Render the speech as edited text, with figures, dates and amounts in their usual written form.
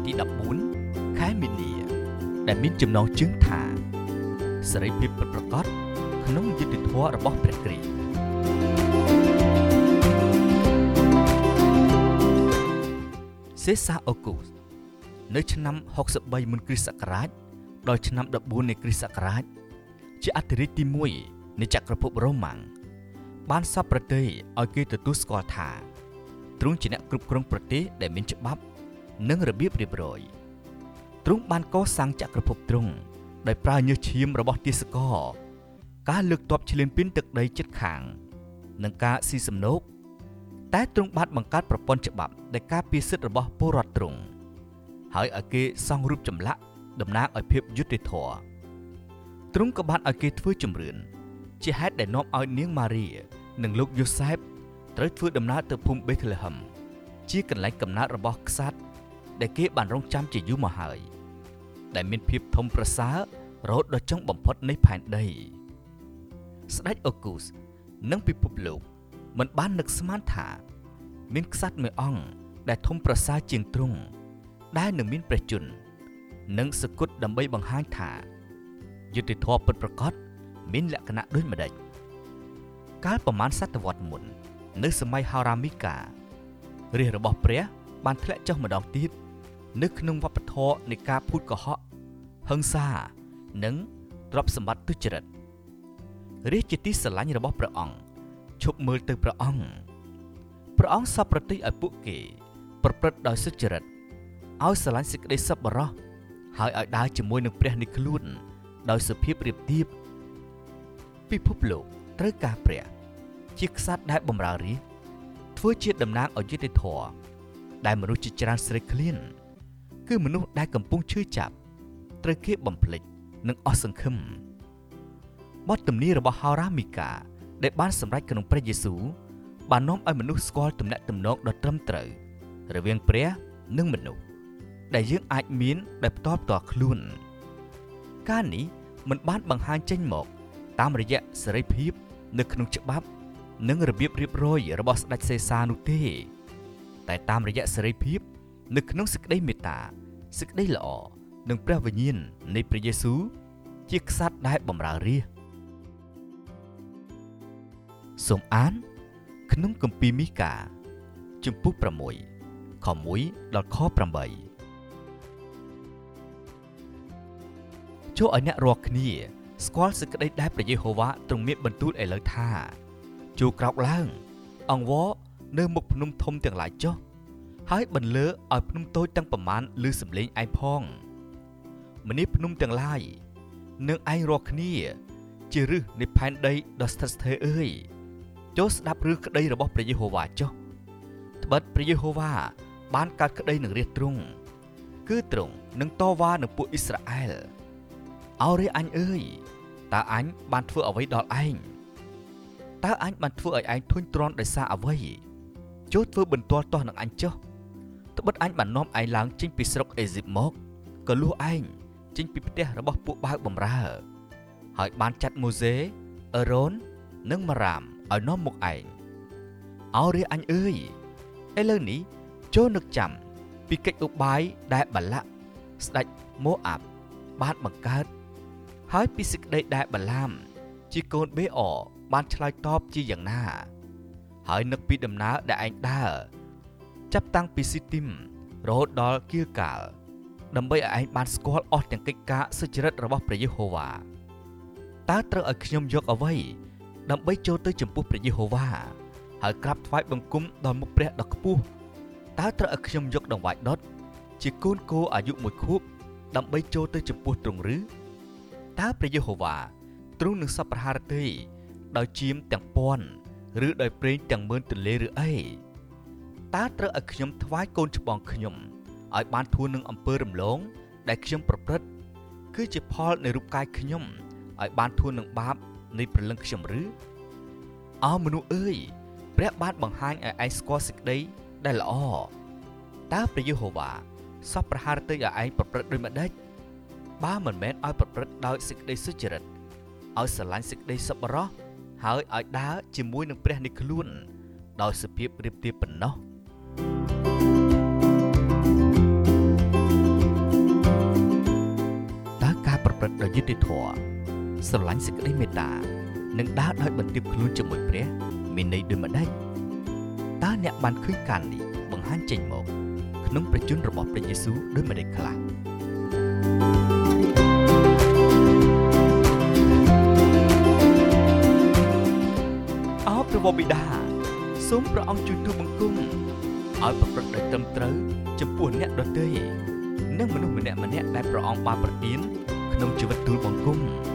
ទី14ខែមីនាដែលមានចំណងជើងថាសេរីភាពពិតប្រាកដក្នុងយុត្តិធម៌របស់ព្រះគ្រីស្ទសេសាអូគូសនៅឆ្នាំ63មុនគ្រិស្តសករាជដល់ឆ្នាំ14នៃគ្រិស្តសករាជជាអធិរាជទី1នៃចក្រភពរ៉ូម៉ាំងបានសពប្រតិយឲ្យគេទទួលស្គាល់ថាទ្រង់ជាអ្នកគ្រប់គ្រងប្រទេសដែលមានច្បាប់និងរបៀបរៀបរយទ្រង់បានកសាងចក្រភពទ្រង់ដោយប្រើញើសឈាមរបស់ទាសករការលើកទ័ពឈ្លានពានទឹកដីជិតខាងនិងការស៊ីសំណូកតែទ្រង់បានបង្កើតប្រព័ន្ធច្បាប់ដែលការពារសិទ្ធិរបស់ពលរដ្ឋទ្រង់ហើយឲ្យគេសង់រូបចម្លាក់តំណាងឲ្យភាពយុត្តិធម៌ទ្រង់ក៏បានឲ្យគេធ្វើជំរឿនជាហេតុដែលនាំឲ្យនាងម៉ារីនិងលោកយូសែបត្រូវធ្វើដំណើរទៅភូមិបេតលេហឹមជាកន្លែងកំណើតរបស់ក្សត្រដែលគេបានរងចាំជាយូរមកហើយដែលមានភាពធំប្រសើររហូតដល់ចុងបំផុតនៃផែនដីស្ដេចអូគូសនិងពិភពលោកមិនបាននឹកស្មានថាមានក្សត្រមួយអង្គដែលធំប្រសើរជាងទ្រង់ដែលនឹងមានព្រះជន្មនិងសគត់ដើម្បីបង្ហាញថាយុត្តិធម៌ពិតប្រាកដមានលក្ខណៈដូចម្ដេចកាលប្រមាណសតវត្សរ៍មុននៅសម័យហោរាមីការាជរបស់ព្រះបានធ្លាក់ចុះម្ដងទៀតនៅក្នុងវប្បធម៌នៃការភូតកុហកហិង្សានិងទ្រព្យសម្បត្តិទុច្ចរិតរាជជាទីស្រឡាញ់របស់ព្រះអង្គឈប់មើលទៅព្រះអង្គសពប្រតិយឲ្យពួកគេប្រព្រឹត្តដោយសុចរិតឲ្យស្រឡាញ់សេចក្តីសប្បុរសហើយឲ្យដើរជាមួយនឹងព្រះនៃខ្លួនដោយសុភាពរៀបទៀបពិភពលោកត្រូវការព្រះជាក្សត្រដែលបម្រើរាជធ្វើជាតំណាងឲ្យយុត្តិធម៌ដែលមនុស្សជាច្រើនស្រេកឃ្លានគឺមនុស្សដែលកំពុងឈឺចាប់ត្រូវគេបំភ្លេចនិងអស់សង្ឃឹមបទទំនាយរបស់ហោរាមីកាដែលបានសម្រេចក្នុងព្រះយេស៊ូវបាននាំឲ្យមនុស្សស្គាល់ទំនាក់ទំនងដ៏ត្រឹមត្រូវរវាងព្រះនិងមនុស្សដែលយើងអាចមានដោយផ្ទាល់ខ្លួនការនេះមិនបានបង្ហាញចេញមកតាមរយៈសេរីភាពនៅក្នុងច្បាប់និងរបៀបរៀបរយរបស់ស្ដេចសេសានោះទេតែតាមរយៈសេរីភាពនៅក្នុងសេចក្តីមេត្តាសេចក្តីល្អនិងព្រះវិញ្ញាណនៃព្រះយេស៊ូវជាក្សត្រដែលបម្រើរាជសូមអានក្នុងគម្ពីរមីកាជំពូក6ខ1ដល់ខ8ចូលឲ្យអ្នករាល់គ្នាស្គាល់សេចក្តីដែលព្រះយេហូវ៉ាទ្រង់មានបន្ទូលឥឡូវថាចូលក្រោកឡើងអង្វរនៅមុខភ្នំធំទាំងឡាយចុះហើយបន្លឺឲ្យភ្នំតូចទាំងប្រមាណឮសំឡេងឯងផងម្នេះភ្នំទាំងឡាយនឹងឯងរាល់គ្នាជាឫសនៃផែនដីដ៏ស្ថិតស្ថេរអើយចូលស្ដាប់រឿងក្តីរបស់ព្រះយេហូវ៉ាចុះត្បិតព្រះយេហូវ៉ាបានកើតក្តីនឹងរាជទ្រង់គឺទ្រង់នឹងតវ៉ានឹងពួកអ៊ីស្រាអែលអោរាអញអើយតើអញបានធ្វើអ្វីដល់ឯងតើអញបានធ្វើឲ្យឯងធុញទ្រាន់ដោយសារអ្វីចូលធ្វើបន្ទាល់ទាស់នឹងអញចុះត្បិតអញបាននាំឯងឡើងចេញពីស្រុកអេស៊ីបមកក៏លួសឯងចេញពីផ្ទះរបស់ពួកបាវបម្រើហើយបានចាត់ម៉ូសេអេរ៉ូននិងម៉ារ៉ាមឲ្យនាំមកឯងអោរាអញអើយឥឡូវនេះចូលនឹកចាំពីកិច្ចឧបាយដែលបាឡាក់ស្ដេចម៉ូអាប់បានបង្កើតហើយពីសេចក្តីដែលបាឡាមជាកូនបេអបានឆ្លើយតបជាយ៉ាងណាហើយនឹកពីដំណើរដែលឯងដើរចាប់តាំងពីស៊ីទីមរហូតដល់គីលកាលដើម្បីឲ្យឯងបានស្គាល់អស់ទាំងកិច្ចការសុចរិតរបស់ព្រះយេហូវ៉ាតើត្រូវឲ្យខ្ញុំយកអ្វីដើម្បីចូលទៅចំពោះព្រះយេហូវ៉ាហើយក្រាបថ្វាយបង្គំដល់មុខព្រះដ៏ខ្ពស់តើត្រូវឲ្យខ្ញុំយកដង្វាយដុតជាកូនគោអាយុ1ខួបដើម្បីចូលទៅចំពោះទ្រង់ឬតើព្រះយេហូវ៉ាទ្រង់នឹងសពប្រហារទេដោយជាមទាំងពាន់ឬដោយប្រេងទាំងម៉ឺនទន្លេឬអីតើត្រូវឲ្យខ្ញុំថ្វាយកូនច្បងខ្ញុំឲ្យបានធួននឹងអំពើរំលងដែលខ្ញុំប្រព្រឹត្តគឺជាផលនៃរូបកាយខ្ញុំឲ្យបានធួននឹងបាបនៃព្រលឹងខ្ញុំឬអោមនុស្សអើយព្រះបានបង្ហាញឲ្យឯងស្គាល់សេចក្តីដែលល្អតើព្រះយេហូវ៉ាសពប្រហារទៅឲ្យឯងប្រព្រឹត្តដូចម្ដេចបើមិនមែនឲ្យប្រព្រឹត្តដោយសេចក្តីសុចរិតឲ្យស្រឡាញ់សេចក្តីសប្បុរសហើយឲ្យដើរជាមួយនឹងព្រះនៃខ្លួនដោយសភាពរៀបទៀបប៉ុណ្ណោះដោយយុត្តិធម៌ស្រឡាញ់សេចក្តីមេត្តានិងដើរដោយបន្ទាបខ្លួនជាមួយព្រះមានន័យដូចម្ដេចតើអ្នកបានឃើញការនេះបង្ហាញចេញមកក្នុងព្រះជន្មរបស់ព្រះយេស៊ូវដូចម្ដេចខ្លះអោព្រះបិតាសូមព្រះអង្គជួយទូលបង្គំឲ្យប្រព្រឹត្តដោយត្រឹមត្រូវចំពោះអ្នកដទៃនិងមនុស្សម្នាក់ៗដែលព្រះអង្គបានប្រទានក្នុងជីវិតទូលបង្គំ